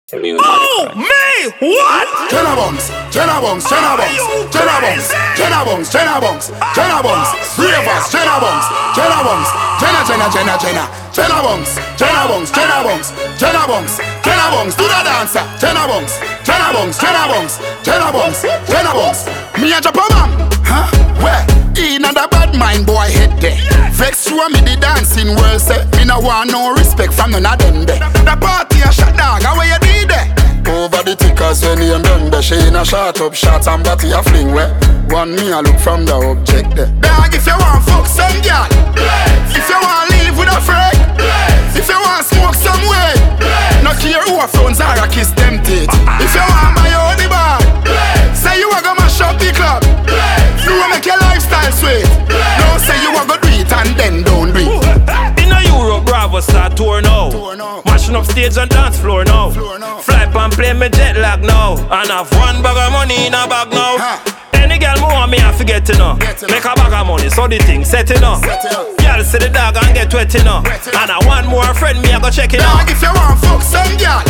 Oh, me! What? Jenna Bunks, Jenna Bunks, Jenna Bunks, Jenna Bunks, Jenna Bunks, Jenna Bunks, Jenna Bunks, Ravers, Jenna Bunks, Jenna Bunks, Jenna Bunks, Jenna Bunks, Jenna Bunks, Jenna Bunks, Jenna Bunks, do the dancer, Jenna Bunks, Jenna Bunks, Jenna Bunks, Jenna Bunks, Jenna Bunks. Me a Japan, huh? Where? In a bad mind boy head there. Vex you and me the dancing world say me no want no respect from none of them there. The party a shot dog, how you did there? Over the tickers when you done there. She in a shot up shots and body a fling where. One me a look from the object there. Dog if you want fuck some girl, if you want live with a friend, if you want smoke some way, no care who a phones or a kiss them teeth. If you want buy your own bar, say you a go mash up the club. You a make your lifestyle sweet. No say you a go do it and then don't do it. In a Europe, Bravo start tour now. Mashing up stage and dance floor now. Fly pan play me jet lag now. And have one bag of money in a bag now. Any girl more want me I forget to know. Make a bag of money so the thing set it up. Girl see the dog and get wet enough. And I want more friend me I go check it out. If you want fuck some girl,